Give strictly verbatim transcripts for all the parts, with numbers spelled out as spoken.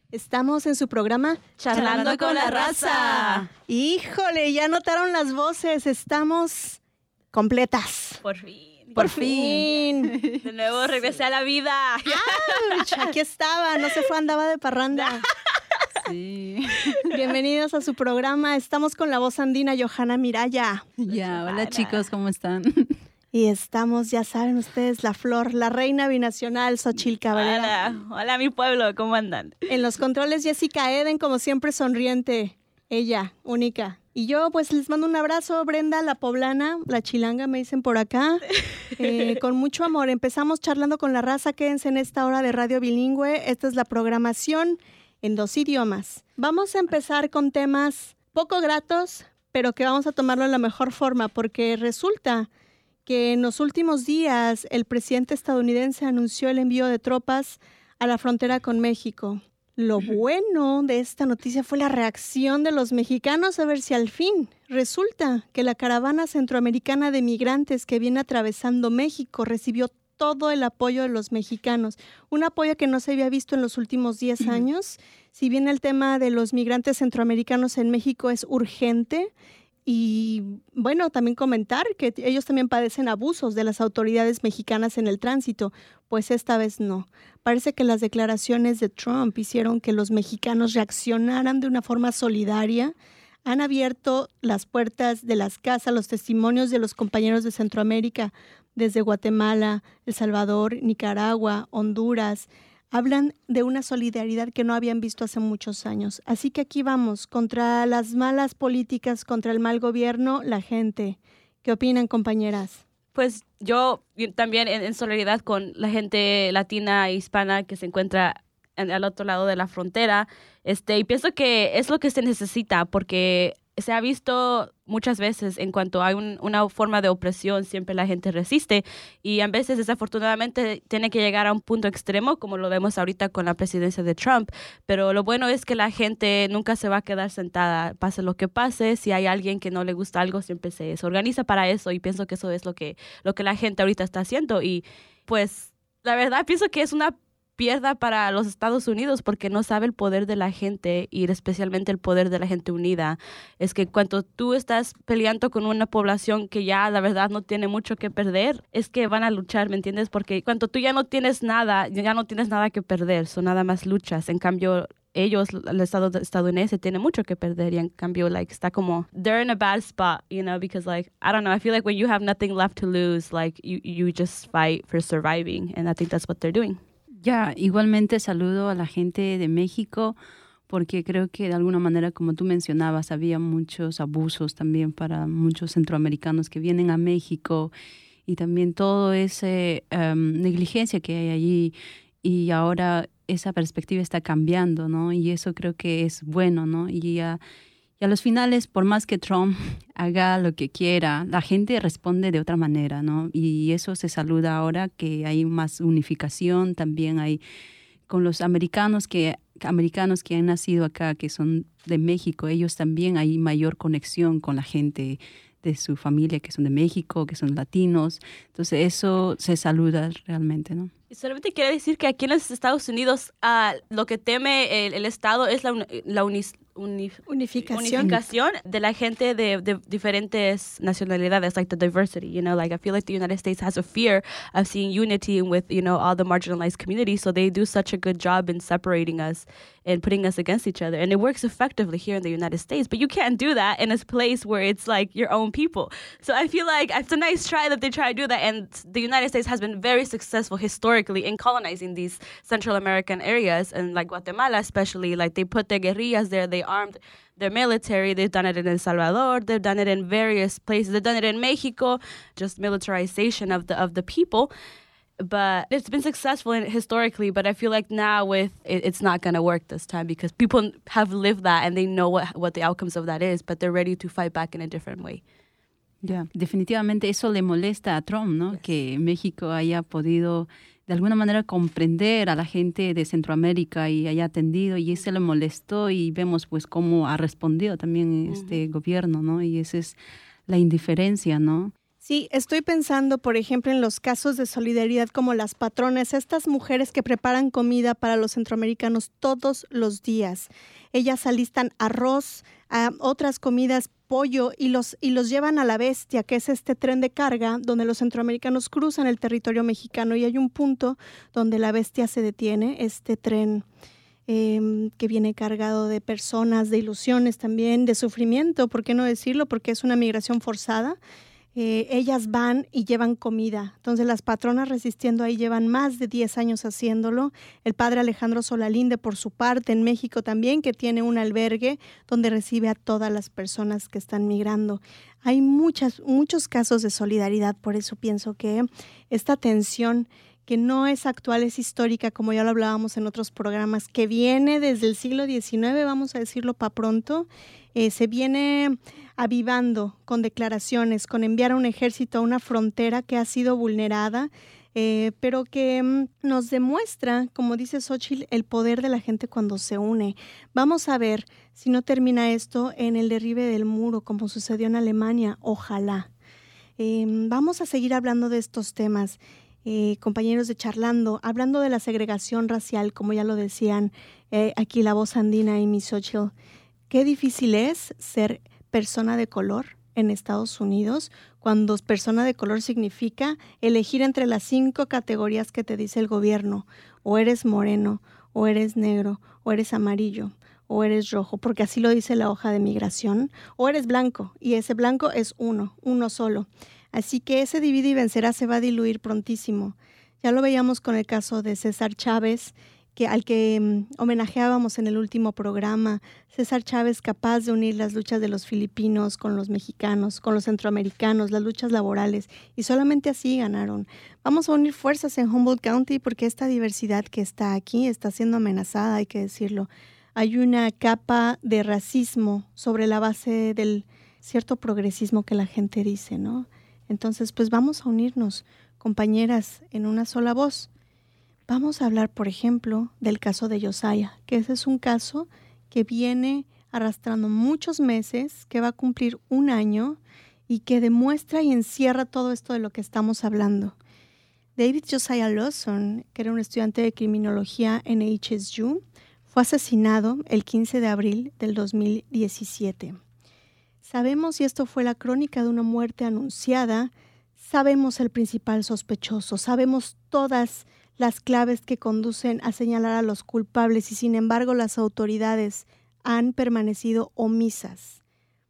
Estamos en su programa Charlando, Charlando con la Raza. Híjole, ya notaron las voces, estamos completas. Por fin. Por, Por fin. fin. De nuevo regresé a la vida. ¡Auch! Aquí estaba, no se fue, andaba de parranda. Sí. Bienvenidos a su programa. Estamos con la voz andina Johanna Miraya. Ya, hola chicos, ¿cómo están? Y estamos, ya saben ustedes, la flor, la reina binacional, Xochitl Cabrera. Hola, hola mi pueblo, ¿cómo andan? En los controles, Jessica Eden, como siempre sonriente. Ella, única. Y yo, pues, les mando un abrazo, Brenda, la poblana, la chilanga, me dicen por acá. Eh, con mucho amor. Empezamos charlando con la raza. Quédense en esta hora de radio bilingüe. Esta es la programación en dos idiomas. Vamos a empezar con temas poco gratos, pero que vamos a tomarlo de la mejor forma, porque resulta que en los últimos días el presidente estadounidense anunció el envío de tropas a la frontera con México. Lo bueno de esta noticia fue la reacción de los mexicanos a ver si al fin resulta que la caravana centroamericana de migrantes que viene atravesando México recibió todo el apoyo de los mexicanos. Un apoyo que no se había visto en los últimos diez años. Si bien el tema de los migrantes centroamericanos en México es urgente, y bueno, también comentar que ellos también padecen abusos de las autoridades mexicanas en el tránsito, pues esta vez no. Parece que las declaraciones de Trump hicieron que los mexicanos reaccionaran de una forma solidaria. Han abierto las puertas de las casas, los testimonios de los compañeros de Centroamérica, desde Guatemala, El Salvador, Nicaragua, Honduras. Hablan de una solidaridad que no habían visto hace muchos años. Así que aquí vamos, contra las malas políticas, contra el mal gobierno, la gente. ¿Qué opinan, compañeras? Pues yo, yo también en, en solidaridad con la gente latina e hispana que se encuentra en, al otro lado de la frontera, este, y pienso que es lo que se necesita, porque se ha visto muchas veces en cuanto hay un, una forma de opresión, siempre la gente resiste y a veces desafortunadamente tiene que llegar a un punto extremo, como lo vemos ahorita con la presidencia de Trump. Pero lo bueno es que la gente nunca se va a quedar sentada, pase lo que pase. Si hay alguien que no le gusta algo, siempre se, se organiza para eso, y pienso que eso es lo que, lo que la gente ahorita está haciendo. Y pues la verdad pienso que es una pierda para los Estados Unidos, porque no sabe el poder de la gente, y especialmente el poder de la gente unida. Es que cuando tú estás peleando con una población que ya la verdad no tiene mucho que perder, es que van a luchar, ¿me entiendes? Porque cuando tú ya no tienes nada, ya no tienes nada que perder, son nada más luchas. En cambio, ellos, el Estado estadounidense, tiene mucho que perder, y en cambio, like, está como, they're in a bad spot, you know, because, like, I don't know, I feel like when you have nothing left to lose, like, you, you just fight for surviving, and I think that's what they're doing. Ya, igualmente saludo a la gente de México, porque creo que de alguna manera, como tú mencionabas, había muchos abusos también para muchos centroamericanos que vienen a México, y también todo ese um, negligencia que hay allí, y ahora esa perspectiva está cambiando, ¿no? Y eso creo que es bueno, ¿no? Y a, y a los finales, por más que Trump haga lo que quiera, la gente responde de otra manera, ¿no? Y eso se saluda ahora, que hay más unificación. También hay con los americanos que, americanos que han nacido acá, que son de México, ellos también hay mayor conexión con la gente de su familia, que son de México, que son latinos. Entonces eso se saluda realmente, ¿no? Y solamente quiero decir que aquí en los Estados Unidos uh, lo que teme el, el Estado es la, la unis, unif, unificación. unificación de la gente de, de diferentes nacionalidades, like the diversity, you know, like I feel like the United States has a fear of seeing unity with, you know, all the marginalized communities, so they do such a good job in separating us and putting us against each other, and it works effectively here in the United States, but you can't do that in a place where it's like your own people. So I feel like it's a nice try that they try to do that, and the United States has been very successful historically in colonizing these Central American areas, and like Guatemala especially, like they put their guerrillas there, they armed their military. They've done it in El Salvador, they've done it in various places, they've done it in Mexico, just militarization of the of the people. But it's been successful in, historically, but I feel like now with it, it's not going to work this time, because people have lived that and they know what what the outcomes of that is, but they're ready to fight back in a different way. Ya, yeah. Definitivamente eso le molesta a Trump, ¿no? Yes. Que México haya podido de alguna manera comprender a la gente de Centroamérica y haya atendido, y eso le molestó, y vemos pues cómo ha respondido también este uh-huh. gobierno, ¿no? Y esa es la indiferencia, ¿no? Sí, estoy pensando, por ejemplo, en los casos de solidaridad como las patronas, estas mujeres que preparan comida para los centroamericanos todos los días. Ellas alistan arroz, uh, otras comidas, pollo, y los, y los llevan a la Bestia, que es este tren de carga donde los centroamericanos cruzan el territorio mexicano, y hay un punto donde la Bestia se detiene, este tren eh, que viene cargado de personas, de ilusiones también, de sufrimiento, ¿por qué no decirlo? Porque es una migración forzada. Eh, ellas van y llevan comida. Entonces las patronas resistiendo ahí llevan más de diez años haciéndolo. El padre Alejandro Solalinde, por su parte, en México también, que tiene un albergue donde recibe a todas las personas que están migrando. Hay muchas, muchos casos de solidaridad, por eso pienso que esta tensión que no es actual, es histórica, como ya lo hablábamos en otros programas, que viene desde el siglo diecinueve, vamos a decirlo para pronto, eh, se viene avivando con declaraciones, con enviar a un ejército a una frontera que ha sido vulnerada, eh, pero que mm, nos demuestra, como dice Xóchitl, el poder de la gente cuando se une. Vamos a ver si no termina esto en el derribe del muro, como sucedió en Alemania, ojalá. Eh, vamos a seguir hablando de estos temas. Eh, compañeros de Charlando, hablando de la segregación racial, como ya lo decían eh, aquí la voz andina y mi Xóchitl, qué difícil es ser persona de color en Estados Unidos, cuando persona de color significa elegir entre las cinco categorías que te dice el gobierno, o eres moreno, o eres negro, o eres amarillo, o eres rojo, porque así lo dice la hoja de migración, o eres blanco, y ese blanco es uno, uno solo. Así que ese divide y vencerá se va a diluir prontísimo. Ya lo veíamos con el caso de César Chávez, que, al que um, homenajeábamos en el último programa. César Chávez capaz de unir las luchas de los filipinos con los mexicanos, con los centroamericanos, las luchas laborales, y solamente así ganaron. Vamos a unir fuerzas en Humboldt County porque esta diversidad que está aquí está siendo amenazada, hay que decirlo. Hay una capa de racismo sobre la base del cierto progresismo que la gente dice, ¿no? Entonces, pues vamos a unirnos, compañeras, en una sola voz. Vamos a hablar, por ejemplo, del caso de Josiah, que ese es un caso que viene arrastrando muchos meses, que va a cumplir un año y que demuestra y encierra todo esto de lo que estamos hablando. David Josiah Lawson, que era un estudiante de criminología en H S U, fue asesinado el quince de abril del dos mil diecisiete. Sabemos, y esto fue la crónica de una muerte anunciada, sabemos el principal sospechoso, sabemos todas las claves que conducen a señalar a los culpables y sin embargo las autoridades han permanecido omisas.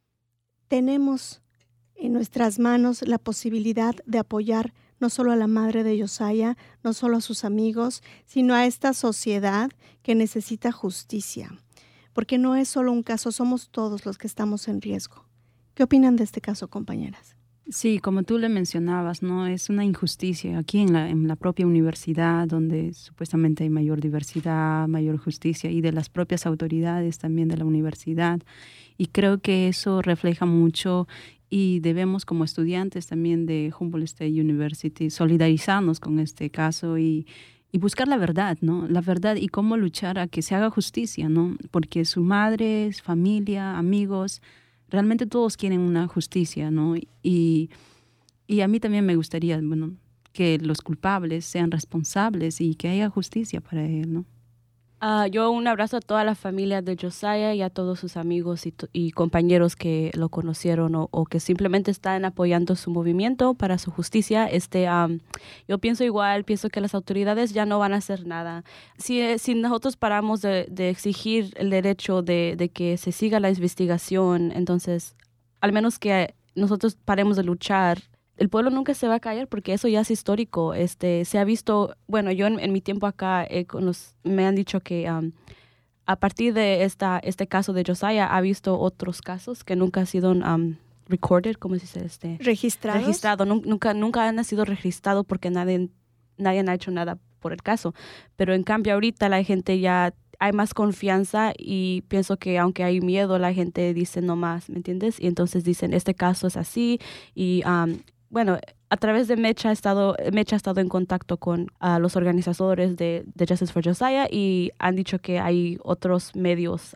Tenemos en nuestras manos la posibilidad de apoyar no solo a la madre de Josiah, no solo a sus amigos, sino a esta sociedad que necesita justicia. Porque no es solo un caso, somos todos los que estamos en riesgo. ¿Qué opinan de este caso, compañeras? Sí, como tú le mencionabas, ¿no? Es una injusticia aquí en la, en la propia universidad, donde supuestamente hay mayor diversidad, mayor justicia, y de las propias autoridades también de la universidad. Y creo que eso refleja mucho y debemos como estudiantes también de Humboldt State University solidarizarnos con este caso y, y buscar la verdad, ¿no? La verdad y cómo luchar a que se haga justicia, ¿no? Porque su madre, su familia, amigos, realmente todos quieren una justicia, ¿no? Y, y a mí también me gustaría, bueno, que los culpables sean responsables y que haya justicia para él, ¿no? Uh, yo un abrazo a toda la familia de Josiah y a todos sus amigos y, y compañeros que lo conocieron o, o que simplemente están apoyando su movimiento para su justicia. Este, um, yo pienso igual, pienso que las autoridades ya no van a hacer nada. Si, si nosotros paramos de, de exigir el derecho de, de que se siga la investigación, entonces al menos que nosotros paremos de luchar, el pueblo nunca se va a callar porque eso ya es histórico. Este, se ha visto, bueno, yo en, en mi tiempo acá eh, con los, me han dicho que um, a partir de esta, este caso de Josiah ha visto otros casos que nunca han sido um, recorded, ¿cómo se dice? Este, ¿Registrados? Registrado, nunca, nunca han sido registrados porque nadie, nadie ha hecho nada por el caso. Pero en cambio ahorita la gente ya hay más confianza y pienso que aunque hay miedo, la gente dice no más, ¿me entiendes? Y entonces dicen, este caso es así y... Um, Bueno, a través de Mecha ha estado, Mecha ha estado en contacto con uh, los organizadores de, de Justice for Josiah y han dicho que hay otros medios a,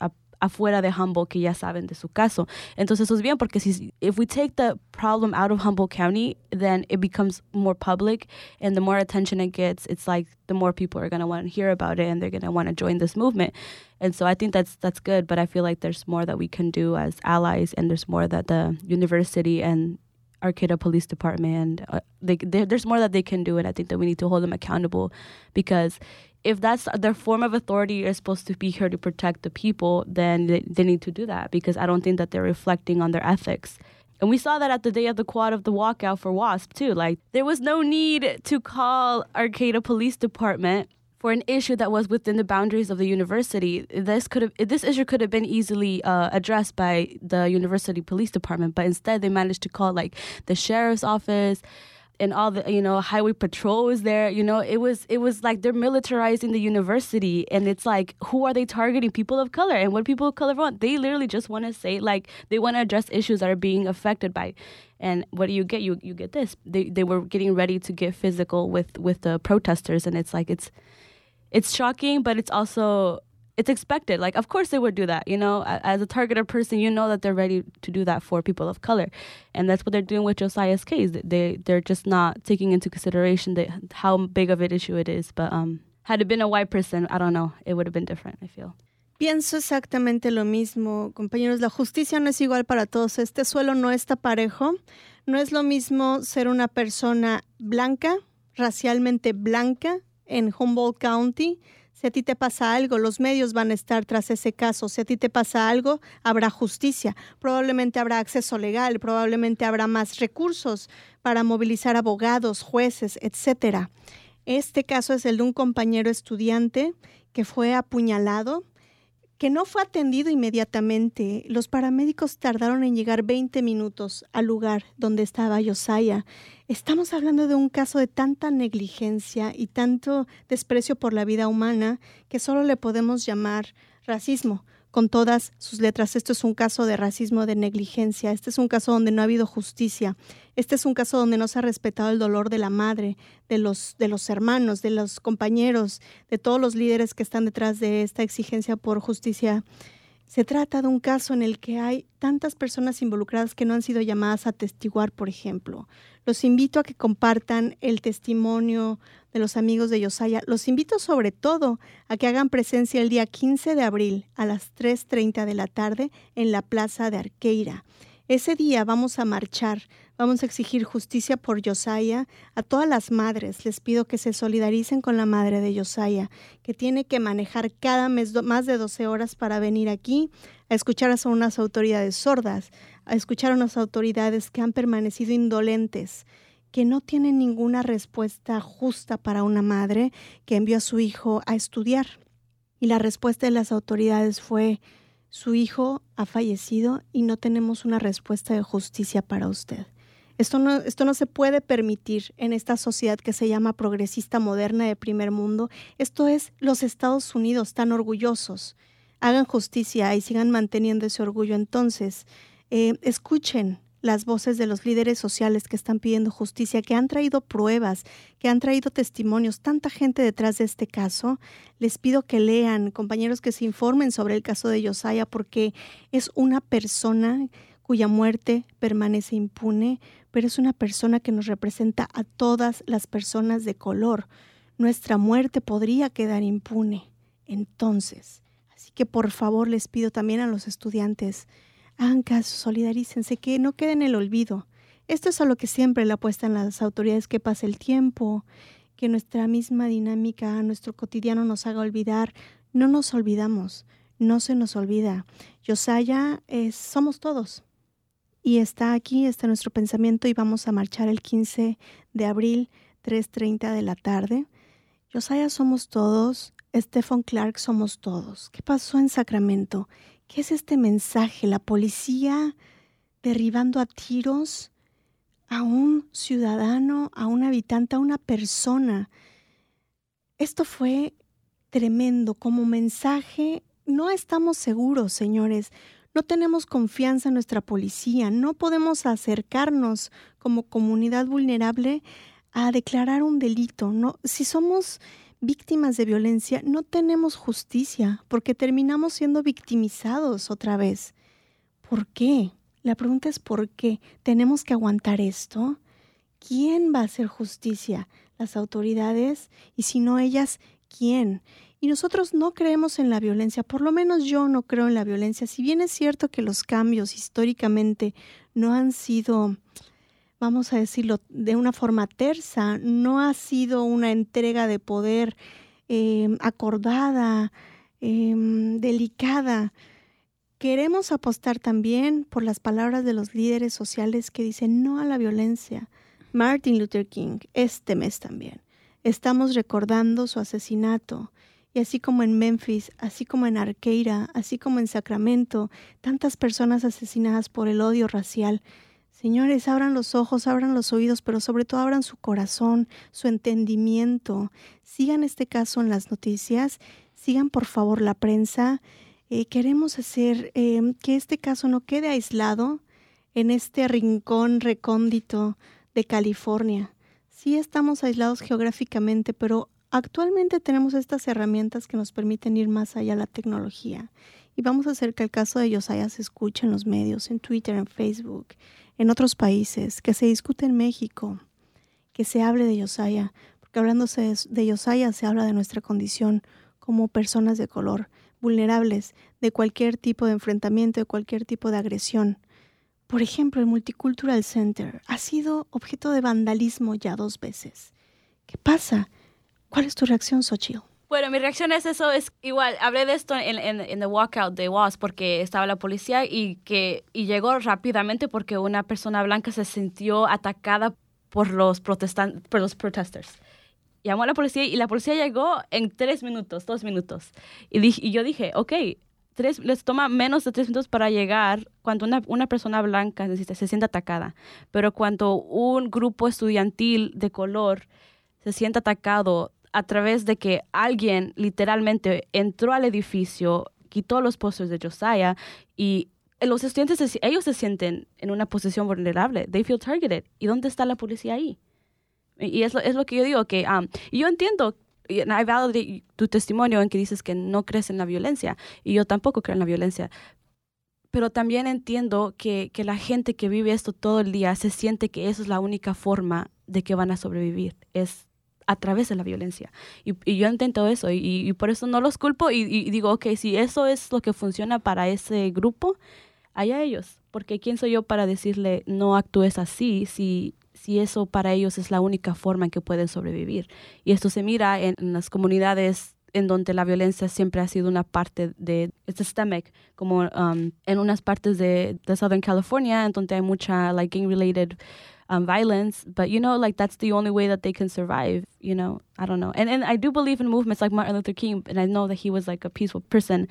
afuera de Humboldt que ya saben de su caso. Entonces eso es bien porque si if we take the problem out of Humboldt County, then it becomes more public, and the more attention it gets, it's like the more people are going to want to hear about it and they're going to want to join this movement. And so I think that's that's good, but I feel like there's more that we can do as allies, and there's more that the university and Arcata Police Department, uh, they, there's more that they can do, and I think that we need to hold them accountable, because if that's their form of authority is supposed to be here to protect the people, then they, they need to do that, because I don't think that they're reflecting on their ethics. And we saw that at the day of the quad of the walkout for WASP too. Like, there was no need to call Arcata Police Department for an issue that was within the boundaries of the university. This could have, this issue could have been easily uh, addressed by the university police department, but instead they managed to call like the sheriff's office, and all the, you know, highway patrol was there. You know, it was it was like they're militarizing the university, and it's like, who are they targeting? People of color. And what do people of color want? They literally just want to say, like, they want to address issues that are being affected by. And what do you get? You you get this. They they were getting ready to get physical with with the protesters, and it's like it's. It's shocking, but it's also, it's expected. Like, of course they would do that, you know? As a targeted person, you know that they're ready to do that for people of color. And that's what they're doing with Josiah's case. They, they're just not taking into consideration the, how big of an issue it is. But um, had it been a white person, I don't know, it would have been different, I feel. Pienso exactamente lo mismo, compañeros. La justicia no es igual para todos. Este suelo no está parejo. No es lo mismo ser una persona blanca, racialmente blanca, en Humboldt County. Si a ti te pasa algo, los medios van a estar tras ese caso. Si a ti te pasa algo, habrá justicia. Probablemente habrá acceso legal, probablemente habrá más recursos para movilizar abogados, jueces, etcétera. Este caso es el de un compañero estudiante que fue apuñalado, que no fue atendido inmediatamente. Los paramédicos tardaron en llegar veinte minutos al lugar donde estaba Josiah. Estamos hablando de un caso de tanta negligencia y tanto desprecio por la vida humana que solo le podemos llamar racismo, con todas sus letras. Esto es un caso de racismo, de negligencia. Este es un caso donde no ha habido justicia. Este es un caso donde no se ha respetado el dolor de la madre, de los, de los hermanos, de los compañeros, de todos los líderes que están detrás de esta exigencia por justicia. Se trata de un caso en el que hay tantas personas involucradas que no han sido llamadas a atestiguar, por ejemplo. Los invito a que compartan el testimonio de los amigos de Josiah. Los invito sobre todo a que hagan presencia el día quince de abril a las tres treinta de la tarde en la Plaza de Arqueira. Ese día vamos a marchar, vamos a exigir justicia por Josiah. A todas las madres les pido que se solidaricen con la madre de Josiah, que tiene que manejar cada mes do- más de doce horas para venir aquí a escuchar a unas autoridades sordas, a escuchar a unas autoridades que han permanecido indolentes, que no tienen ninguna respuesta justa para una madre que envió a su hijo a estudiar. Y la respuesta de las autoridades fue: su hijo ha fallecido y no tenemos una respuesta de justicia para usted. Esto no, esto no se puede permitir en esta sociedad que se llama progresista moderna de primer mundo. Esto es los Estados Unidos tan orgullosos. Hagan justicia y sigan manteniendo ese orgullo. Entonces, eh, escuchen las voces de los líderes sociales que están pidiendo justicia, que han traído pruebas, que han traído testimonios, tanta gente detrás de este caso. Les pido que lean, compañeros, que se informen sobre el caso de Josiah, porque es una persona cuya muerte permanece impune, pero es una persona que nos representa a todas las personas de color. Nuestra muerte podría quedar impune. Entonces, así que por favor les pido también a los estudiantes, hagan caso, solidarícense, que no quede en el olvido. Esto es a lo que siempre le apuestan las autoridades, que pase el tiempo, que nuestra misma dinámica, nuestro cotidiano nos haga olvidar. No nos olvidamos, no se nos olvida. Josiah es, somos todos. Y está aquí, está nuestro pensamiento, y vamos a marchar el quince de abril, tres treinta de la tarde. Josiah somos todos, Stephon Clark somos todos. ¿Qué pasó en Sacramento? ¿Qué es este mensaje? La policía derribando a tiros a un ciudadano, a un habitante, a una persona. Esto fue tremendo. Como mensaje, no estamos seguros, señores. No tenemos confianza en nuestra policía. No podemos acercarnos como comunidad vulnerable a declarar un delito. No, si somos víctimas de violencia no tenemos justicia porque terminamos siendo victimizados otra vez. ¿Por qué? La pregunta es ¿por qué? ¿Tenemos que aguantar esto? ¿Quién va a hacer justicia? ¿Las autoridades? Y si no ellas, ¿quién? Y nosotros no creemos en la violencia, por lo menos yo no creo en la violencia. Si bien es cierto que los cambios históricamente no han sido, vamos a decirlo de una forma tersa, no ha sido una entrega de poder eh, acordada, eh, delicada. Queremos apostar también por las palabras de los líderes sociales que dicen no a la violencia. Martin Luther King, este mes también. Estamos recordando su asesinato. Y así como en Memphis, así como en Arqueira, así como en Sacramento, tantas personas asesinadas por el odio racial. Señores, abran los ojos, abran los oídos, pero sobre todo abran su corazón, su entendimiento. Sigan este caso en las noticias, sigan por favor la prensa. Eh, queremos hacer eh, que este caso no quede aislado en este rincón recóndito de California. Sí estamos aislados geográficamente, pero actualmente tenemos estas herramientas que nos permiten ir más allá de la tecnología. Y vamos a hacer que el caso de Josiah se escuche en los medios, en Twitter, en Facebook, en otros países, que se discute en México, que se hable de Josiah, porque hablándose de Josiah se habla de nuestra condición como personas de color, vulnerables de cualquier tipo de enfrentamiento, de cualquier tipo de agresión. Por ejemplo, el Multicultural Center ha sido objeto de vandalismo ya dos veces. ¿Qué pasa? ¿Cuál es tu reacción, Xochitl? Bueno, mi reacción es eso, es igual, hablé de esto en, en, en the walkout de W A S porque estaba la policía y, que, y llegó rápidamente porque una persona blanca se sintió atacada por los, protestan- por los protesters. Llamó a la policía y la policía llegó en tres minutos, dos minutos. Y, dije, y yo dije, ok, tres, les toma menos de tres minutos para llegar cuando una, una persona blanca se, se siente atacada. Pero cuando un grupo estudiantil de color se siente atacado a través de que alguien literalmente entró al edificio, quitó los pósters de Josiah y los estudiantes, ellos se sienten en una posición vulnerable. They feel targeted. ¿Y dónde está la policía ahí? Y es lo, es lo que yo digo, que um, y yo entiendo, y I validate tu testimonio en que dices que no crees en la violencia, y yo tampoco creo en la violencia, pero también entiendo que, que la gente que vive esto todo el día se siente que eso es la única forma de que van a sobrevivir, es a través de la violencia. Y, y yo intento eso, y, y por eso no los culpo, y, y digo, ok, si eso es lo que funciona para ese grupo, allá ellos, porque ¿quién soy yo para decirle no actúes así si... si eso para ellos es la única forma en que pueden sobrevivir? Y esto se mira en, en las comunidades en donde la violencia siempre ha sido una parte de, it's systemic, como um, en unas partes de, de Southern California, en donde hay mucha like gang-related um, violence, but you know, like that's the only way that they can survive, you know, I don't know. And, and I do believe in movements like Martin Luther King, and I know that he was like a peaceful person.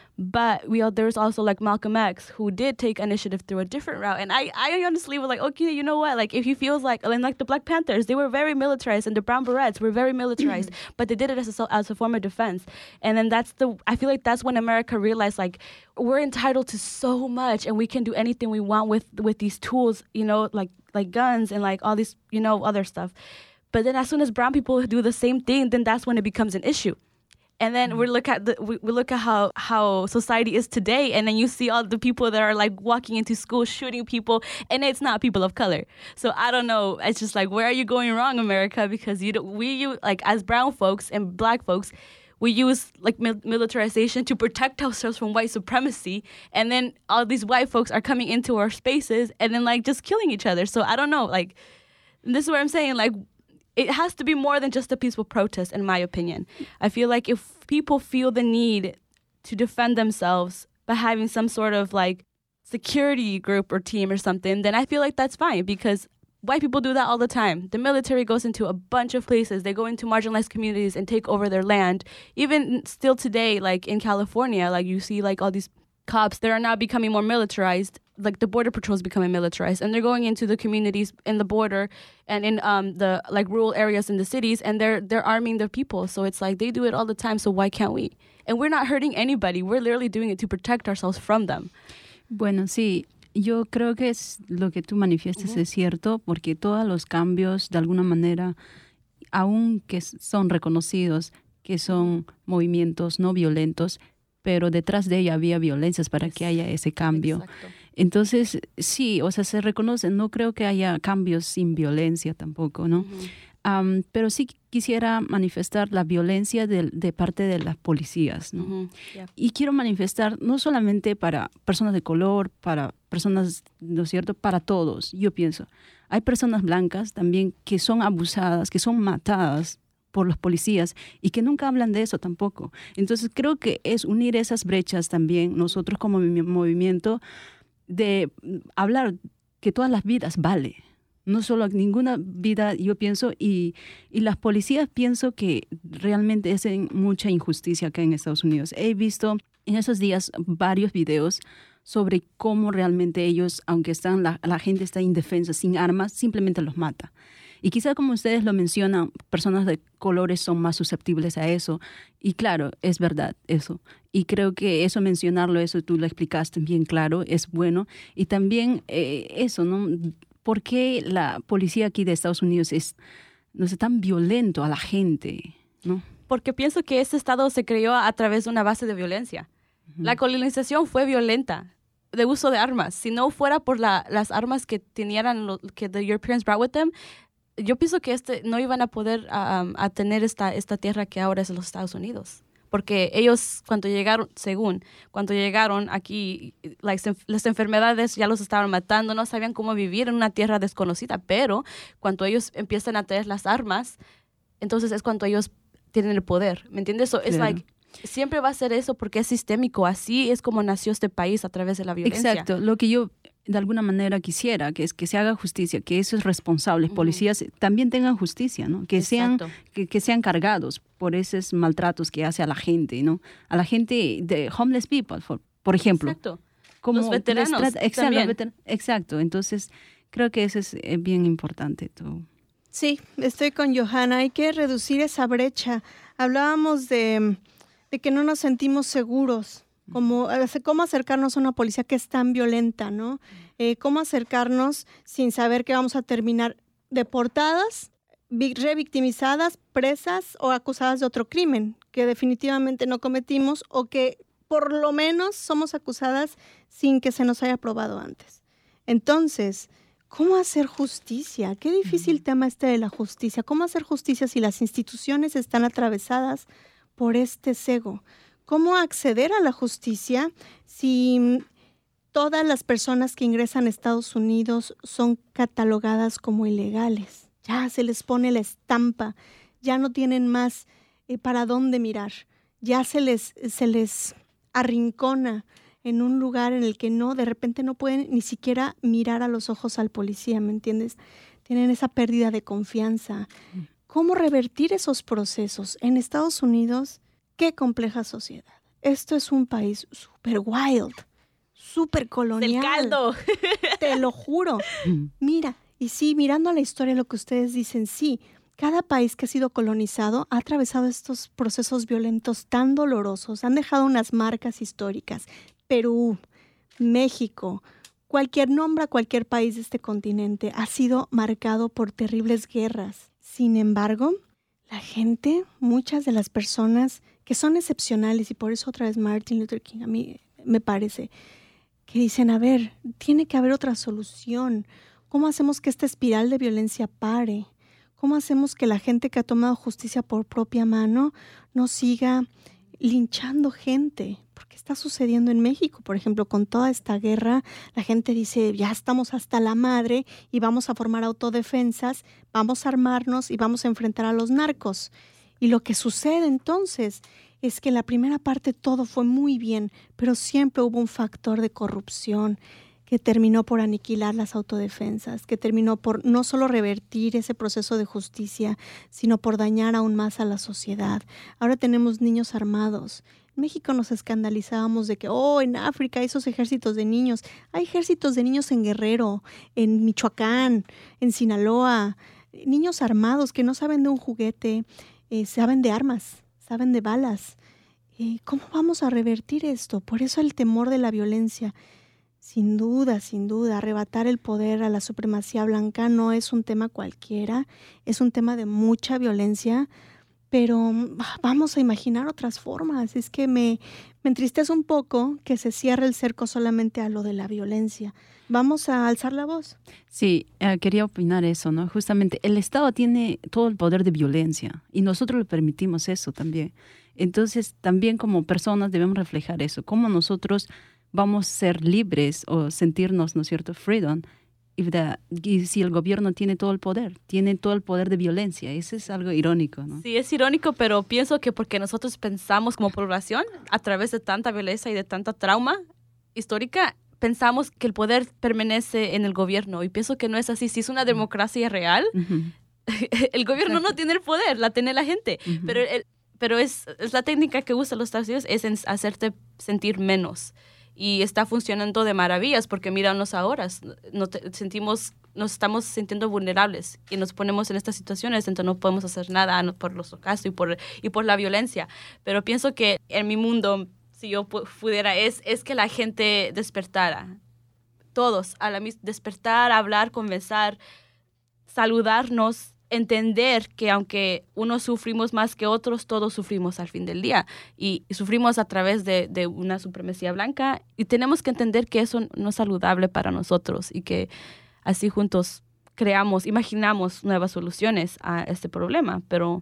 But we there's also like Malcolm X who did take initiative through a different route. And I, I honestly was like, okay, you know what? Like if he feels like, and like the Black Panthers, they were very militarized and the Brown Berets were very militarized, but they did it as a, as a form of defense. And then that's the, I feel like that's when America realized like we're entitled to so much and we can do anything we want with, with these tools, you know, like, like guns and like all these, you know, other stuff. But then as soon as brown people do the same thing, then that's when it becomes an issue. And then mm-hmm. we look at the we, we look at how, how society is today, and then you see all the people that are like walking into school shooting people, and it's not people of color. So I don't know. It's just like, where are you going wrong, America? Because you don't, we use, like as brown folks and black folks, we use like mil- militarization to protect ourselves from white supremacy, and then all these white folks are coming into our spaces and then like just killing each other. So I don't know. Like this is what I'm saying. Like. It has to be more than just a peaceful protest, in my opinion. I feel like if people feel the need to defend themselves by having some sort of like security group or team or something, then I feel like that's fine because white people do that all the time. The military goes into a bunch of places. They go into marginalized communities and take over their land. Even still today, like in California, like you see like all these cops that are now becoming more militarized. Like the border patrol is becoming militarized, and they're going into the communities in the border and in um the like rural areas in the cities, and they're they're arming the people. So it's like they do it all the time. So why can't we? And we're not hurting anybody. We're literally doing it to protect ourselves from them. Bueno, sí. Yo creo que es lo que tú manifiestas uh-huh. es cierto, porque todos los cambios de alguna manera, aunque son reconocidos, que son movimientos no violentos, pero detrás de ella había violencias para que haya ese cambio. Exacto. Entonces, sí, o sea, se reconoce, no creo que haya cambios sin violencia tampoco, ¿no? Uh-huh. Um, pero sí quisiera manifestar la violencia de, de parte de las policías, ¿no? Uh-huh. Yeah. Y quiero manifestar no solamente para personas de color, para personas, ¿no es cierto?, para todos, yo pienso. Hay personas blancas también que son abusadas, que son matadas por los policías y que nunca hablan de eso tampoco. Entonces creo que es unir esas brechas también, nosotros como movimiento, de hablar que todas las vidas vale, no solo ninguna vida, yo pienso, y, y las policías pienso que realmente hacen mucha injusticia acá en Estados Unidos. He visto en esos días varios videos sobre cómo realmente ellos, aunque están la, la gente está indefensa, sin armas, simplemente los mata. Y quizá como ustedes lo mencionan, personas de colores son más susceptibles a eso. Y claro, es verdad eso. Y creo que eso mencionarlo, eso tú lo explicaste bien claro, es bueno. Y también eh, eso, ¿no? ¿Por qué la policía aquí de Estados Unidos es, no sé, tan violento a la gente, ¿no? Porque pienso que este estado se creó a través de una base de violencia. Uh-huh. La colonización fue violenta, de uso de armas. Si no fuera por la, las armas que tenían, lo, que the Europeans brought with them, yo pienso que este, no iban a poder um, a tener esta, esta tierra que ahora es los Estados Unidos. Porque ellos, cuando llegaron, según, cuando llegaron aquí, like, las enfermedades ya los estaban matando, no sabían cómo vivir en una tierra desconocida. Pero cuando ellos empiezan a tener las armas, entonces es cuando ellos tienen el poder. ¿Me entiendes? So, it's like, siempre va a ser eso porque es sistémico. Así es como nació este país, a través de la violencia. Exacto. Lo que yo de alguna manera quisiera, que es que se haga justicia, que esos responsables, uh-huh. policías, también tengan justicia, ¿no? Que sean, que, que sean cargados por esos maltratos que hace a la gente, ¿no? A la gente de homeless people, por, por ejemplo. Exacto. Como los veteranos trata, exacto, los veter- exacto. Entonces, creo que eso es bien importante. Tú. Sí, estoy con Johanna. Hay que reducir esa brecha. Hablábamos de, de que no nos sentimos seguros. Como, cómo acercarnos a una policía que es tan violenta, ¿no? Eh, cómo acercarnos sin saber que vamos a terminar deportadas, revictimizadas, presas o acusadas de otro crimen que definitivamente no cometimos o que por lo menos somos acusadas sin que se nos haya probado antes. Entonces, ¿cómo hacer justicia? Qué difícil tema este de la justicia. ¿Cómo hacer justicia si las instituciones están atravesadas por este cego? ¿Cómo acceder a la justicia si todas las personas que ingresan a Estados Unidos son catalogadas como ilegales? Ya se les pone la estampa, ya no tienen más eh, para dónde mirar, ya se les, se les arrincona en un lugar en el que no, de repente no pueden ni siquiera mirar a los ojos al policía, ¿me entiendes? Tienen esa pérdida de confianza. ¿Cómo revertir esos procesos? En Estados Unidos, qué compleja sociedad. Esto es un país súper wild, súper colonial. El caldo. Te lo juro. Mira, y sí, mirando a la historia, lo que ustedes dicen, sí, cada país que ha sido colonizado ha atravesado estos procesos violentos tan dolorosos, han dejado unas marcas históricas. Perú, México, cualquier nombre a cualquier país de este continente ha sido marcado por terribles guerras. Sin embargo, la gente, muchas de las personas que son excepcionales, y por eso otra vez Martin Luther King, a mí me parece, que dicen, a ver, tiene que haber otra solución. ¿Cómo hacemos que esta espiral de violencia pare? ¿Cómo hacemos que la gente que ha tomado justicia por propia mano no siga linchando gente? Porque está sucediendo en México, por ejemplo, con toda esta guerra, la gente dice, ya estamos hasta la madre y vamos a formar autodefensas, vamos a armarnos y vamos a enfrentar a los narcos. Y lo que sucede entonces es que en la primera parte todo fue muy bien, pero siempre hubo un factor de corrupción que terminó por aniquilar las autodefensas, que terminó por no solo revertir ese proceso de justicia, sino por dañar aún más a la sociedad. Ahora tenemos niños armados. En México nos escandalizábamos de que, oh, en África hay esos ejércitos de niños. Hay ejércitos de niños en Guerrero, en Michoacán, en Sinaloa, niños armados que no saben de un juguete, eh, saben de armas, saben de balas. Eh, ¿Cómo vamos a revertir esto? Por eso el temor de la violencia. Sin duda, sin duda, arrebatar el poder a la supremacía blanca no es un tema cualquiera, es un tema de mucha violencia, pero vamos a imaginar otras formas. Es que me, me entristece un poco que se cierre el cerco solamente a lo de la violencia. Vamos a alzar la voz. Sí, eh, quería opinar eso, ¿no? Justamente el Estado tiene todo el poder de violencia y nosotros le permitimos eso también. Entonces, también como personas debemos reflejar eso. Cómo nosotros vamos a ser libres o sentirnos, ¿no es cierto?, freedom. Y, the, y si el gobierno tiene todo el poder, tiene todo el poder de violencia, eso es algo irónico, ¿no? Sí, es irónico, pero pienso que porque nosotros pensamos como población, a través de tanta violencia y de tanta trauma histórica, pensamos que el poder permanece en el gobierno. Y pienso que no es así. Si es una democracia real, uh-huh. el gobierno Exacto. no tiene el poder, la tiene la gente. Uh-huh. Pero, el, pero es, es la técnica que usan los Estados Unidos, es en hacerte sentir menos. Y está funcionando de maravillas porque míranos ahora, nos, sentimos, nos estamos sintiendo vulnerables y nos ponemos en estas situaciones, entonces no podemos hacer nada no, por los ocasos y por, y por la violencia. Pero pienso que en mi mundo, si yo pudiera, es, es que la gente despertara. Todos, a la misma, despertar, hablar, conversar, saludarnos, entender que aunque unos sufrimos más que otros, todos sufrimos al fin del día y, y sufrimos a través de, de una supremacía blanca y tenemos que entender que eso no es saludable para nosotros y que así juntos creamos, imaginamos nuevas soluciones a este problema, pero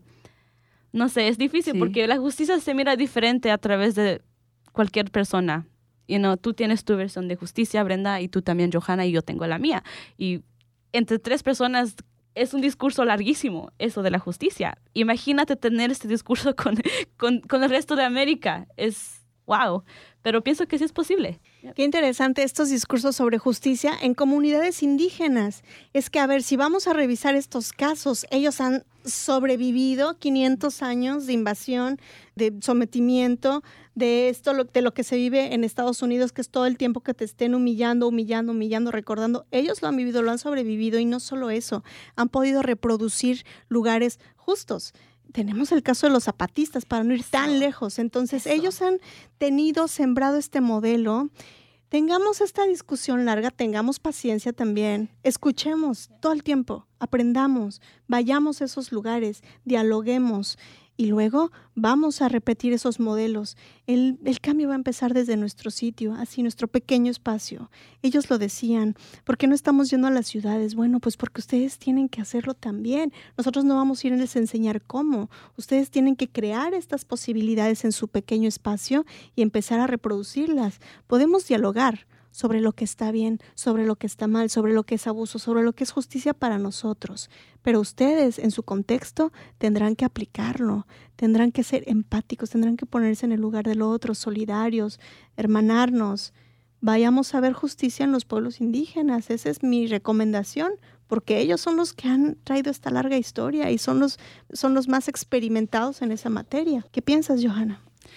no sé, es difícil sí. porque la justicia se mira diferente a través de cualquier persona. You know, tú tienes tu versión de justicia, Brenda, y tú también, Johanna, y yo tengo la mía. Y entre tres personas es un discurso larguísimo, eso de la justicia. Imagínate tener este discurso con, con, con el resto de América. Es wow. Pero pienso que sí es posible. Qué interesante estos discursos sobre justicia en comunidades indígenas. Es que, a ver, si vamos a revisar estos casos, ellos han sobrevivido quinientos años de invasión, de sometimiento, de esto de lo que se vive en Estados Unidos, que es todo el tiempo que te estén humillando, humillando, humillando, recordando. Ellos lo han vivido, lo han sobrevivido y no solo eso, han podido reproducir lugares justos. Tenemos el caso de los zapatistas, para no ir tan lejos. Entonces, Eso. ellos han tenido, sembrado este modelo. Tengamos esta discusión larga, tengamos paciencia también. Escuchemos todo el tiempo, aprendamos, vayamos a esos lugares, dialoguemos. Y luego vamos a repetir esos modelos. El, el cambio va a empezar desde nuestro sitio, así nuestro pequeño espacio. Ellos lo decían, ¿por qué no estamos yendo a las ciudades? Bueno, pues porque ustedes tienen que hacerlo también. Nosotros no vamos a irles a enseñar cómo. Ustedes tienen que crear estas posibilidades en su pequeño espacio y empezar a reproducirlas. Podemos dialogar sobre lo que está bien, sobre lo que está mal, sobre lo que es abuso, sobre lo que es justicia para nosotros. Pero ustedes, en su contexto, tendrán que aplicarlo, tendrán que ser empáticos, tendrán que ponerse en el lugar del otro, solidarios, hermanarnos. Vayamos a ver justicia en los pueblos indígenas. Esa es mi recomendación, porque ellos son los que han traído esta larga historia y son los, son los más experimentados en esa materia. ¿Qué piensas, Johanna?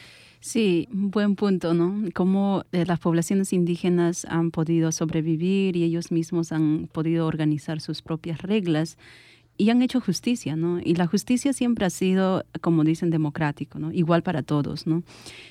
Sí, un buen punto, ¿no? Cómo eh, las poblaciones indígenas han podido sobrevivir y ellos mismos han podido organizar sus propias reglas y han hecho justicia, ¿no? Y la justicia siempre ha sido, como dicen, democrático, ¿no? Igual para todos, ¿no?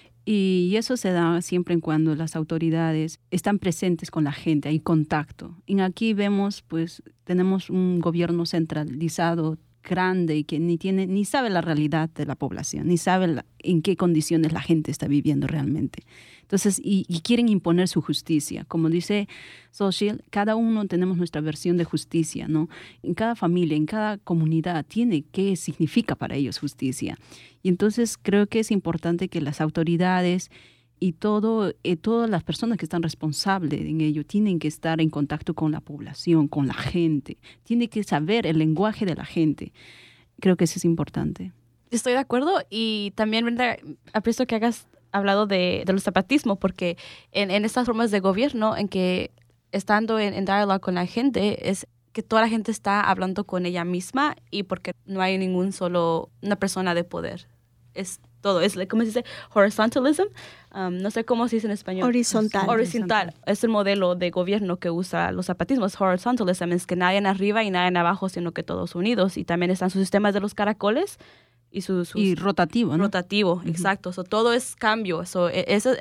Y eso se da siempre en cuando las autoridades están presentes con la gente, hay contacto. Y aquí vemos, pues, tenemos un gobierno centralizado grande y que ni tiene ni sabe la realidad de la población, ni sabe la, en qué condiciones la gente está viviendo realmente. Entonces, y, y quieren imponer su justicia. Como dice Xochitl, cada uno tenemos nuestra versión de justicia, ¿no? En cada familia, en cada comunidad tiene qué significa para ellos justicia. Y entonces creo que es importante que las autoridades y todo, eh, todas las personas que están responsables en ello tienen que estar en contacto con la población, con la gente. Tienen que saber el lenguaje de la gente. Creo que eso es importante. Estoy de acuerdo y también, Brenda, aprecio que hagas hablado de, de los zapatismo, porque en, en estas formas de gobierno, en que estando en, en diálogo con la gente, es que toda la gente está hablando con ella misma y porque no hay ningún solo, una persona de poder. Es todo, es, ¿cómo se dice? Horizontalism. Um, no sé cómo se dice en español. Horizontal. Horizontal. Es el modelo de gobierno que usa los zapatismos. Horizontalism es que nadie en arriba y nadie en abajo, sino que todos unidos. Y también están sus sistemas de los caracoles y sus... sus y rotativo, ¿no? Rotativo, uh-huh. Exacto. So, todo es cambio. So, eso,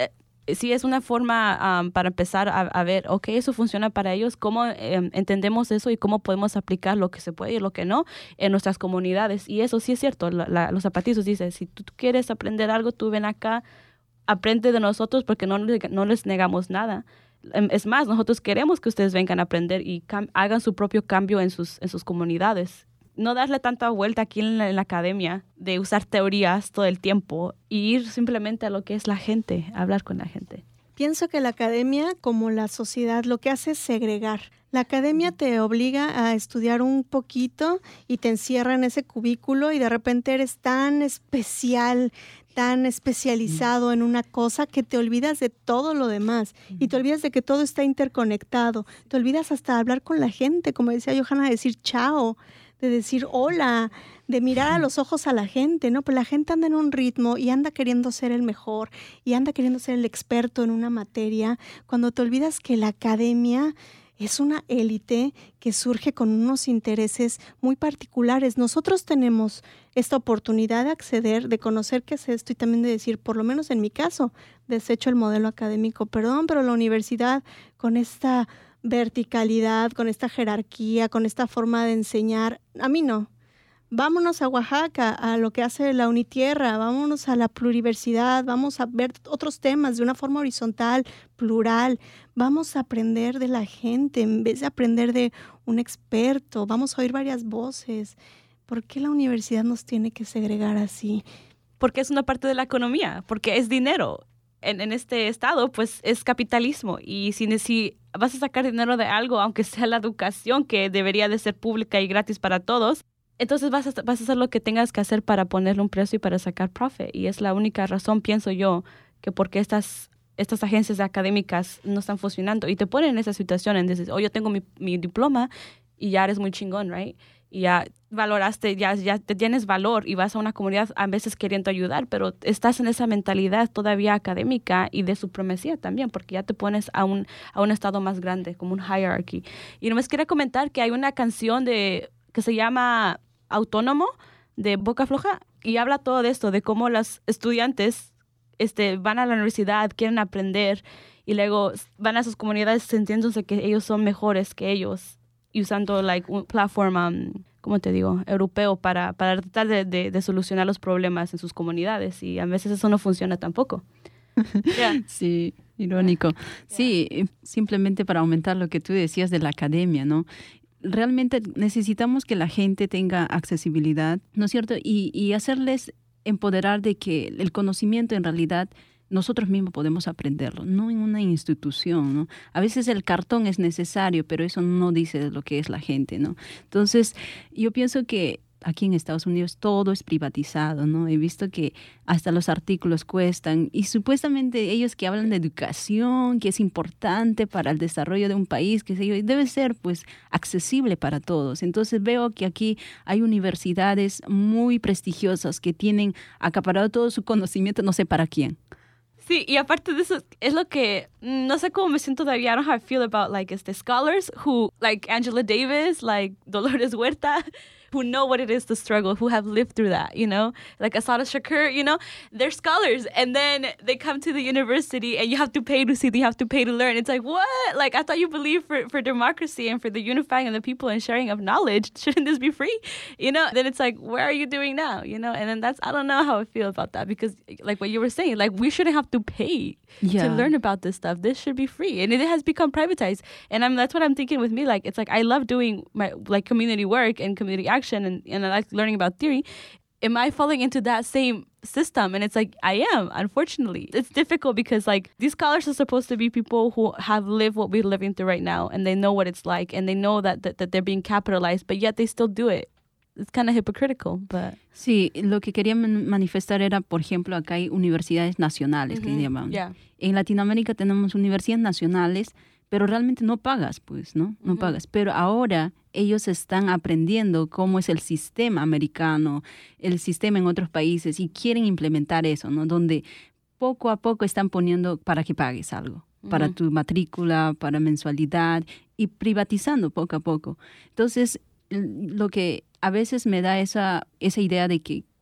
sí es una forma um, para empezar a, a ver, ok, eso funciona para ellos, cómo eh, entendemos eso y cómo podemos aplicar lo que se puede y lo que no en nuestras comunidades. Y eso sí es cierto, la, la, los zapatizos dicen, si tú, tú quieres aprender algo, tú ven acá, aprende de nosotros porque no, no les negamos nada. Es más, nosotros queremos que ustedes vengan a aprender y cam- hagan su propio cambio en sus, en sus comunidades. No darle tanta vuelta aquí en la, en la academia de usar teorías todo el tiempo y ir simplemente a lo que es la gente, a hablar con la gente. Pienso que la academia, como la sociedad, lo que hace es segregar. La academia te obliga a estudiar un poquito y te encierra en ese cubículo y de repente eres tan especial, tan especializado en una cosa que te olvidas de todo lo demás y te olvidas de que todo está interconectado. Te olvidas hasta de hablar con la gente, como decía Johanna, de decir chao, de decir hola, de mirar a los ojos a la gente, ¿no? Pues la gente anda en un ritmo y anda queriendo ser el mejor y anda queriendo ser el experto en una materia, cuando te olvidas que la academia es una élite que surge con unos intereses muy particulares. Nosotros tenemos esta oportunidad de acceder, de conocer qué es esto y también de decir, por lo menos en mi caso, desecho el modelo académico, perdón, pero la universidad con esta verticalidad, con esta jerarquía, con esta forma de enseñar, a mí no. Vámonos a Oaxaca, a lo que hace la Unitierra, vámonos a la pluriversidad, vamos a ver otros temas de una forma horizontal, plural, vamos a aprender de la gente en vez de aprender de un experto, vamos a oír varias voces. ¿Por qué la universidad nos tiene que segregar así? Porque es una parte de la economía, porque es dinero. En, en este estado, pues es capitalismo y si, si vas a sacar dinero de algo, aunque sea la educación, que debería de ser pública y gratis para todos, entonces vas a, vas a hacer lo que tengas que hacer para ponerle un precio y para sacar profit. Y es la única razón, pienso yo, que porque estas, estas agencias académicas no están funcionando y te ponen en esa situación en decir, oh, yo tengo mi, mi diploma y ya eres muy chingón, right? Y ya valoraste, ya, ya te tienes valor y vas a una comunidad a veces queriendo ayudar, pero estás en esa mentalidad todavía académica y de supremacía también, porque ya te pones a un, a un estado más grande, como un hierarchy. Y nomás quería comentar que hay una canción de que se llama Autónomo, de Boca Floja, y habla todo de esto, de cómo los estudiantes este, van a la universidad, quieren aprender, y luego van a sus comunidades sintiéndose que ellos son mejores que ellos, y usando like, una plataforma, um, ¿cómo te digo?, europeo para, para tratar de, de, de solucionar los problemas en sus comunidades, y a veces eso no funciona tampoco. Yeah. Sí, irónico. Yeah. Sí, simplemente para aumentar lo que tú decías de la academia, ¿no? Realmente necesitamos que la gente tenga accesibilidad, ¿no es cierto? Y, y hacerles empoderar de que el conocimiento en realidad nosotros mismos podemos aprenderlo, no en una institución, ¿no? A veces el cartón es necesario, pero eso no dice lo que es la gente, ¿no? Entonces, yo pienso que aquí en Estados Unidos todo es privatizado, ¿no? He visto que hasta los artículos cuestan y supuestamente ellos que hablan de educación, que es importante para el desarrollo de un país, que sé yo, debe ser pues accesible para todos. Entonces veo que aquí hay universidades muy prestigiosas que tienen acaparado todo su conocimiento, no sé para quién. Sí, y aparte de eso, es lo que, no sé cómo me siento todavía, I don't know how I feel about, like, este, scholars who, like Angela Davis, like Dolores Huerta, who know what it is to struggle, who have lived through that, you know? Like Asada Shakur, you know? They're scholars, and then they come to the university, and you have to pay to see, you have to pay to learn. It's like, what? Like, I thought you believed for, for democracy and for the unifying of the people and sharing of knowledge. Shouldn't this be free? You know? Then it's like, where are you doing now? You know? And then that's, I don't know how I feel about that, because like what you were saying, like, we shouldn't have to pay yeah. to learn about this stuff. This should be free. And it has become privatized. And I'm, that's what I'm thinking with me. Like, it's like, I love doing my, like, community work and community action, and, and I like learning about theory. Am I falling into that same system? And it's like, I am, unfortunately. It's difficult because, like, these scholars are supposed to be people who have lived what we're living through right now, and they know what it's like, and they know that, that, that they're being capitalized, but yet they still do it. It's kind of hypocritical, but... Sí, lo que quería manifestar era, por ejemplo, acá hay universidades nacionales, mm-hmm. que llaman. Yeah. En Latinoamérica tenemos universidades nacionales, pero realmente no pagas, pues, ¿no? No mm-hmm. pagas. Pero ahora ellos están aprendiendo cómo es el sistema americano, el sistema en otros países, y quieren implementar eso, ¿no? Donde poco a poco están poniendo para que pagues algo, mm-hmm. para tu matrícula, para mensualidad, y privatizando poco a poco. Entonces, lo que a veces me da esa, esa idea de que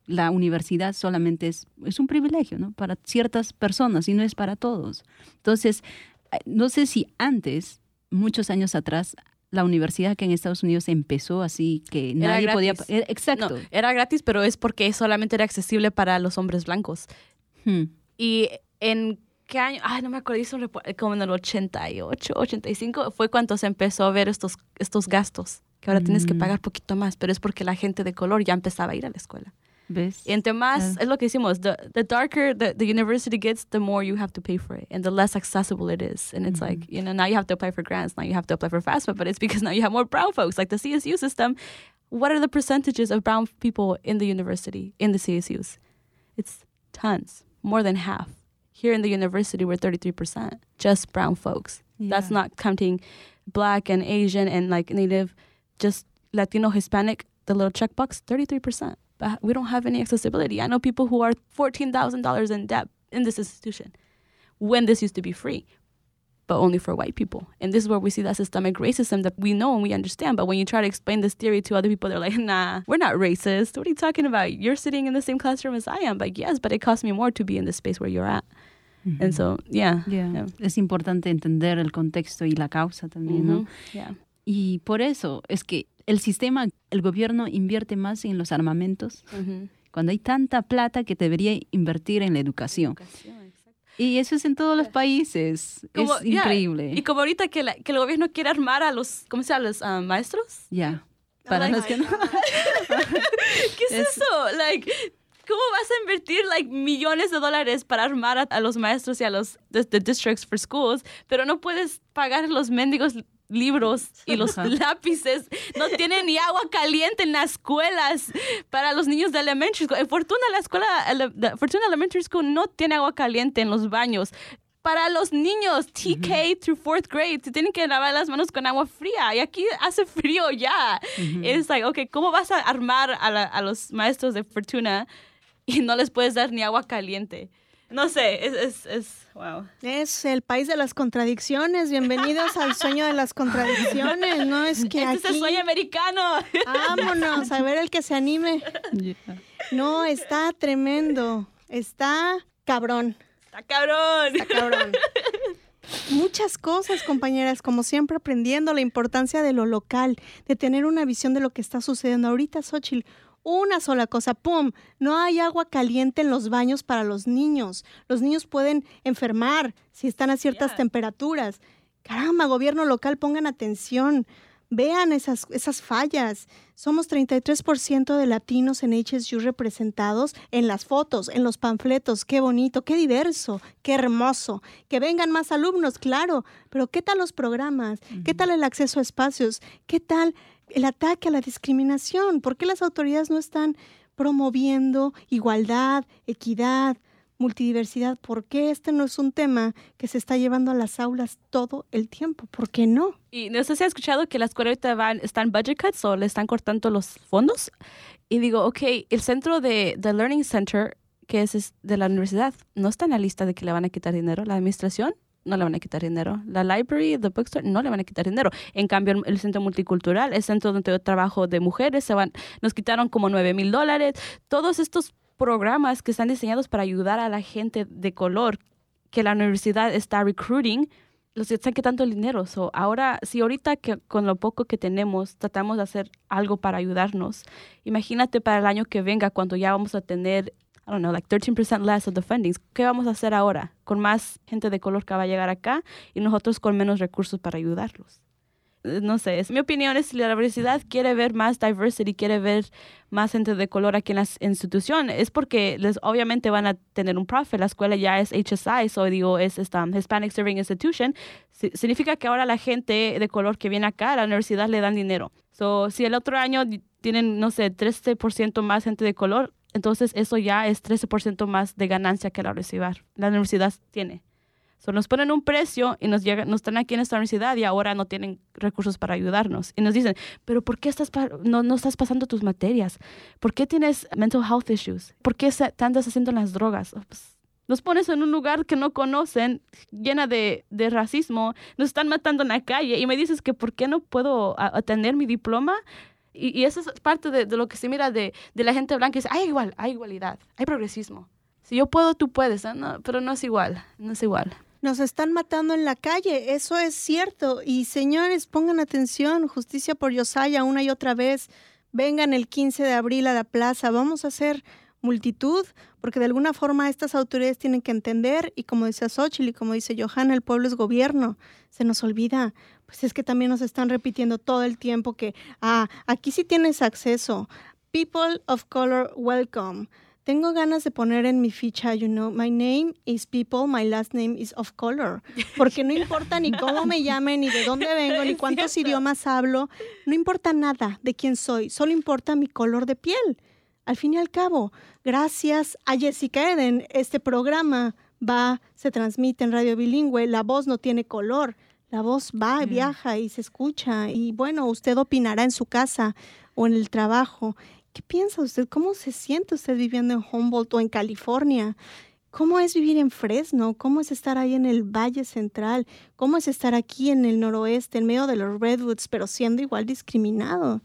la universidad solamente es, es un privilegio, ¿no? Para ciertas personas y no es para todos. Entonces, no sé si antes, muchos años atrás, la universidad que en Estados Unidos empezó así que Era nadie podía... gratis. Era, exacto. No, era gratis, pero es porque solamente era accesible para los hombres blancos. Hmm. Y en qué año, ay, no me acuerdo, hizo un report- como en el ochenta y ocho, ochenta y cinco, fue cuando se empezó a ver estos, estos gastos, que ahora Mm. tienes que pagar poquito más, pero es porque la gente de color ya empezaba a ir a la escuela. ¿Ves? Y entre más, Claro. es lo que decimos, the, the darker the, the university gets, the more you have to pay for it, and the less accessible it is. And it's Mhm. like, you know, now you have to apply for grants, now you have to apply for FAFSA, but it's because now you have more brown folks. Like the C S U system, what are the percentages of brown people in the university, in the C S Us? It's tons, more than half. Here in the university, we're thirty-three percent, just brown folks. That's Yeah. not counting Black and Asian and like Native, just Latino, Hispanic, the little checkbox, thirty-three percent. But we don't have any accessibility. I know people who are fourteen thousand dollars in debt in this institution when this used to be free, but only for white people. And this is where we see that systemic racism that we know and we understand. But when you try to explain this theory to other people, they're like, nah, we're not racist. What are you talking about? You're sitting in the same classroom as I am. Like, yes, but it costs me more to be in the space where you're at. Mhm. And so, yeah. Yeah. yeah. Es importante entender el contexto y la causa también, ¿no? Mhm. Yeah. Y por eso es que el sistema, el gobierno invierte más en los armamentos Mhm. cuando hay tanta plata que debería invertir en la educación. Y eso es en todos los países. Como- es yeah. increíble. Y como ahorita que, la- que el gobierno quiere armar a los, ¿cómo se llama? Los ah, maestros. Ya. Para Like- los que no... ¿Qué es, Es- eso? Like, ¿cómo vas a invertir like millones de dólares para armar a, a los maestros y a los the, the districts for schools, pero no puedes pagar los mendigos libros y los Ajá. lápices? No tienen ni agua caliente en las escuelas para los niños de elementary school. En Fortuna, la escuela, ele- de Fortuna Elementary School no tiene agua caliente en los baños. Para los niños, T K through fourth grade, se tienen que lavar las manos con agua fría. Y aquí hace frío ya. Es like, okay, ¿cómo vas a armar a, la- a los maestros de Fortuna y no les puedes dar ni agua caliente? No sé, es, es, es wow. Es el país de las contradicciones. Bienvenidos al sueño de las contradicciones. No es que Este es el aquí... sueño americano. Vámonos, a ver el que se anime. Ya. No, está tremendo. Está cabrón. Está cabrón. Está cabrón. Muchas cosas, compañeras, como siempre aprendiendo la importancia de lo local, de tener una visión de lo que está sucediendo. Ahorita, Xóchitl, una sola cosa, ¡pum! No hay agua caliente en los baños para los niños. Los niños pueden enfermar si están a ciertas Yeah. temperaturas. Caramba, gobierno local, pongan atención. Vean esas, esas fallas. Somos treinta y tres por ciento de latinos en H S U representados en las fotos, en los panfletos. Qué bonito, qué diverso, qué hermoso. Que vengan más alumnos, claro. Pero ¿qué tal los programas? ¿Qué tal el acceso a espacios? ¿Qué tal el ataque a la discriminación? ¿Por qué las autoridades no están promoviendo igualdad, equidad, multidiversidad? ¿Por qué este no es un tema que se está llevando a las aulas todo el tiempo? ¿Por qué no? Y no sé si has escuchado que la escuela ahorita van, están budget cuts o le están cortando los fondos. Y digo, ok, el centro de the Learning Center, que es es de la universidad, no está en la lista de que le van a quitar dinero. La administración no le van a quitar dinero. La library, the bookstore, no le van a quitar dinero. En cambio, el centro multicultural, el centro donde yo trabajo de mujeres, se van, nos quitaron como nueve mil dólares. Todos estos programas que están diseñados para ayudar a la gente de color que la universidad está recruiting, los están quitando el dinero. So, ahora, si ahorita que con lo poco que tenemos tratamos de hacer algo para ayudarnos, imagínate para el año que venga cuando ya vamos a tener, I don't know, like thirteen percent less of the fundings. ¿Qué vamos a hacer ahora? Con más gente de color que va a llegar acá y nosotros con menos recursos para ayudarlos. Eh, No sé, es mi opinión es si la universidad quiere ver más diversity, quiere ver más gente de color aquí en la institución, es porque les obviamente van a tener un profit. La escuela ya es H S I, so digo, es esta Hispanic Serving Institution. Si- significa que ahora la gente de color que viene acá a la universidad le dan dinero. So, si el otro año di- tienen, no sé, trece por ciento más gente de color, entonces eso ya es trece por ciento más de ganancia que la universidad, la universidad tiene. So, nos ponen un precio y nos llegan, nos están aquí en esta universidad y ahora no tienen recursos para ayudarnos. Y nos dicen, pero ¿por qué estás pa- no, no estás pasando tus materias? ¿Por qué tienes mental health issues? ¿Por qué se- te andas haciendo las drogas? Oh, pues, nos pones en un lugar que no conocen, llena de, de racismo. Nos están matando en la calle y me dices que ¿por qué no puedo a- atender mi diploma? Y, y eso es parte de, de lo que se mira de, de la gente blanca. Es, hay igual, hay igualdad, hay progresismo. Si yo puedo, tú puedes, ¿no? No, pero no es igual, no es igual. Nos están matando en la calle, eso es cierto. Y señores, pongan atención, justicia por Josiah una y otra vez. Vengan el quince de abril a la plaza, vamos a hacer multitud, porque de alguna forma estas autoridades tienen que entender, y como dice Xochitl y como dice Johanna, el pueblo es gobierno. Se nos olvida, pues es que también nos están repitiendo todo el tiempo que, ah, aquí sí tienes acceso. People of color, welcome. Tengo ganas de poner en mi ficha, you know, my name is people, my last name is of color. Porque no importa ni cómo me llamen, ni de dónde vengo, ni cuántos idiomas hablo. No importa nada de quién soy, solo importa mi color de piel. Al fin y al cabo, gracias a Jessica Eden, este programa va, se transmite en radio bilingüe, la voz no tiene color. La voz va, viaja y se escucha. Y bueno, usted opinará en su casa o en el trabajo. ¿Qué piensa usted? ¿Cómo se siente usted viviendo en Humboldt o en California? ¿Cómo es vivir en Fresno? ¿Cómo es estar ahí en el Valle Central? ¿Cómo es estar aquí en el noroeste, en medio de los Redwoods, pero siendo igual discriminado?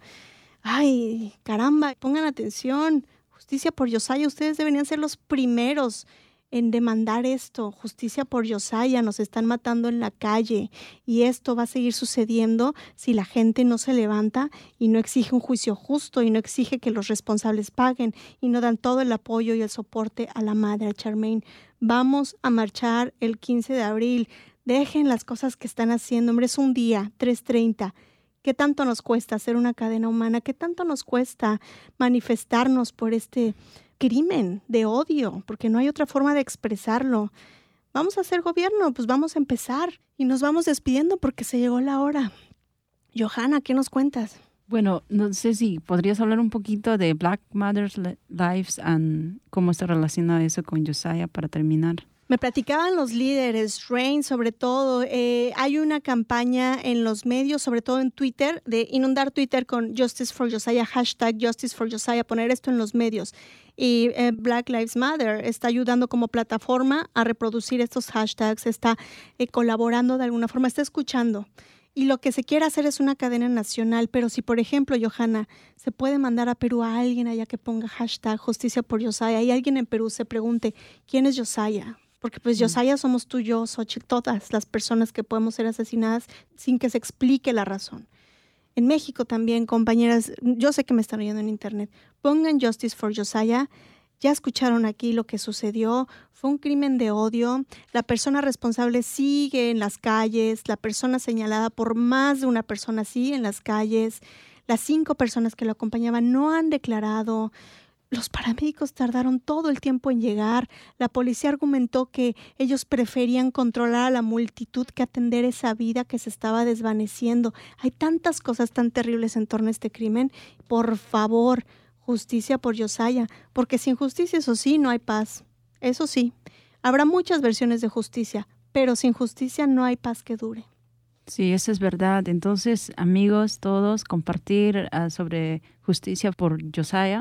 Ay, caramba, pongan atención. Justicia por Josiah, ustedes deberían ser los primeros en demandar esto. Justicia por Josiah, nos están matando en la calle y esto va a seguir sucediendo si la gente no se levanta y no exige un juicio justo y no exige que los responsables paguen y no dan todo el apoyo y el soporte a la madre, a Charmaine. Vamos a marchar el quince de abril. Dejen las cosas que están haciendo. Hombre, es un día, tres treinta. ¿Qué tanto nos cuesta hacer una cadena humana? ¿Qué tanto nos cuesta manifestarnos por este crimen de odio? Porque no hay otra forma de expresarlo. Vamos a hacer gobierno, pues vamos a empezar. Y nos vamos despidiendo porque se llegó la hora. Johanna, ¿qué nos cuentas? Bueno, no sé si podrías hablar un poquito de Black Mothers Lives and cómo está relacionado eso con Josiah para terminar. Me platicaban los líderes, Rain sobre todo, eh, hay una campaña en los medios, sobre todo en Twitter, de inundar Twitter con Justice for Josiah, hashtag Justice for Josiah, poner esto en los medios. Y eh, Black Lives Matter está ayudando como plataforma a reproducir estos hashtags, está eh, colaborando de alguna forma, está escuchando. Y lo que se quiere hacer es una cadena nacional, pero si, por ejemplo, Johanna, se puede mandar a Perú a alguien allá que ponga hashtag Justicia por Josiah y alguien en Perú se pregunte, ¿quién es Josiah? Porque pues Josiah somos tú, yo, Xochitl, todas las personas que podemos ser asesinadas sin que se explique la razón. En México también, compañeras, yo sé que me están oyendo en internet, pongan Justice for Josiah. Ya escucharon aquí lo que sucedió, fue un crimen de odio, la persona responsable sigue en las calles, la persona señalada por más de una persona sigue en las calles, las cinco personas que lo acompañaban no han declarado. Los paramédicos tardaron todo el tiempo en llegar. La policía argumentó que ellos preferían controlar a la multitud que atender esa vida que se estaba desvaneciendo. Hay tantas cosas tan terribles en torno a este crimen. Por favor, justicia por Josiah, porque sin justicia, eso sí, no hay paz. Eso sí, habrá muchas versiones de justicia, pero sin justicia no hay paz que dure. Sí, eso es verdad. Entonces, amigos, todos, compartir uh, sobre justicia por Josiah.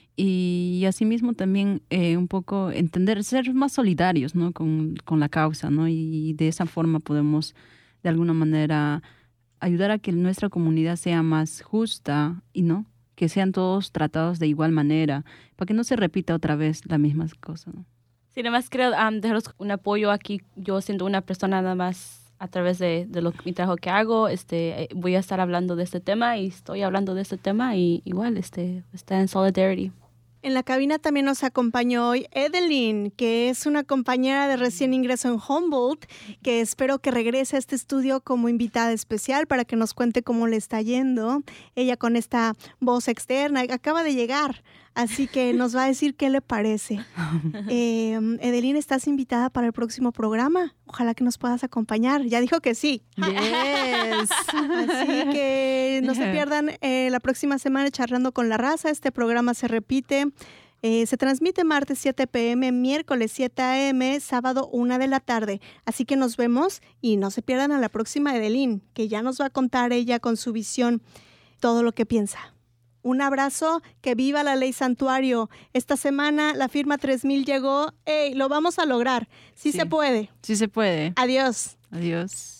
Y asimismo también eh, un poco entender, ser más solidarios, ¿no? con, con la causa, ¿no? Y de esa forma podemos de alguna manera ayudar a que nuestra comunidad sea más justa y no que sean todos tratados de igual manera, para que no se repita otra vez la misma cosa, ¿no? Sí, nada más creo um, dejaros un apoyo aquí, yo siendo una persona nada más a través de, de lo, mi trabajo que hago, este, voy a estar hablando de este tema y estoy hablando de este tema y igual este, está en solidarity. En la cabina también nos acompañó hoy Edeline, que es una compañera de recién ingreso en Humboldt, que espero que regrese a este estudio como invitada especial para que nos cuente cómo le está yendo. Ella con esta voz externa acaba de llegar, así que nos va a decir qué le parece. Eh, Edeline, ¿estás invitada para el próximo programa? Ojalá que nos puedas acompañar. Ya dijo que sí. Yes. Así que no se pierdan eh, la próxima semana Charlando con la Raza. Este programa se repite. Eh, se transmite martes siete p.m., miércoles siete a.m., sábado una de la tarde. Así que nos vemos y no se pierdan a la próxima Edeline, que ya nos va a contar ella con su visión todo lo que piensa. Un abrazo, que viva la ley santuario. Esta semana la firma tres mil llegó. ¡Ey, lo vamos a lograr! Sí, sí se puede. Sí se puede. Adiós. Adiós.